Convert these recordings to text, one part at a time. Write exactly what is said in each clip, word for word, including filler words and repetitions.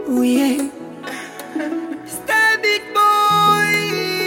Oh yeah. Star big boy.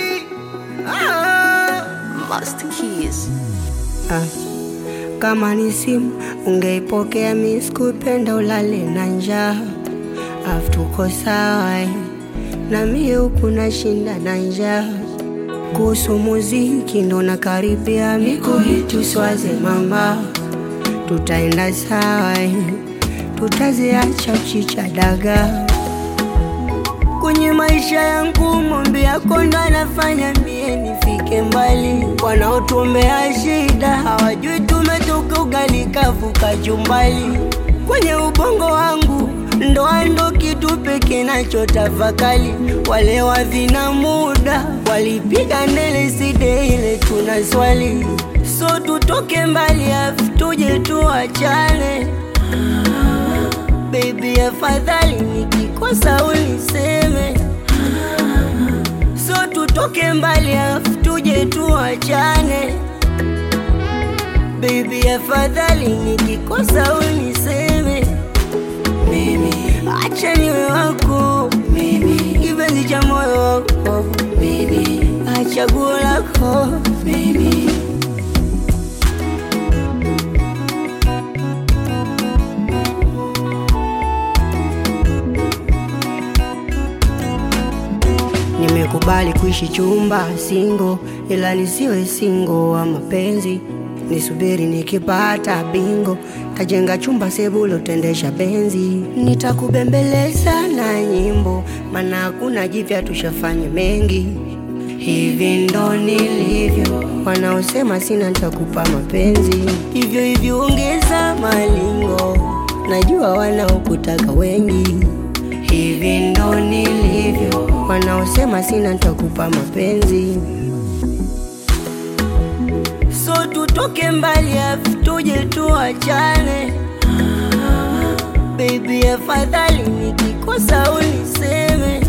Ah. Master Keys. Ah. Kama ni simu ungeipokea, mimi sikupenda ulale na njaa. Afu tuko sawa na mimi huku nashinda na njaa. Kuhusu muziki ndo nakaribia, miko hitu swaze mama. Tutaenda sawa, tutaziacha chicha daga. Kwenye maisha yangu mombe yako ndo anafanya mie nifike mbali. Wanaotuombea shida hawajui tumetoka ugali kavuka jumbali. Kwenye ubongo wangu ndoa ndo kitu pekee nachotafakali. Wale wavina muda walipiga ndele side ile tuna swali. So tutoke mbali afu tuje tuachane. Baby afadhali nikikosa uniseme. So tutoke mbali afu tuje tuachane. Baby afadhali nikikosa uniseme. Mimi acha niwe wako, mimi kipenzi cha moyo wako, mimi acha guo lako, mimi. Nimekubali kuishi chumba single, ila nisiwe single wa mapenzi. Nisubiri nikipata bingo, tajenga chumba sebulo tendesha benzi. Nitakubembeleza na nyimbo, maana hakuna jipya tushafanya mengi. Hivi ndo nilivyo, wanaosema sina nitakupa mapenzi. Hivyo hivyo ongeza malingo, najua wanaokutaka wengi. Hivi ndo nilivyo, wanaosema sina nitakupa mapenzi. So tutoke mbali afu tuje tuachane. Baby afadhali nikikosa uniseme.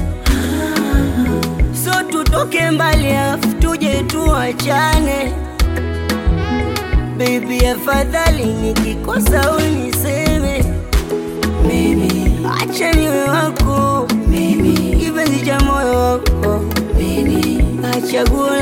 So tutoke mbali afu tuje tuachane. Baby afadhali nikikosa uniseme. Mimi acha niwe wako, mimi kipenzi cha moyo wako, mimi acha guo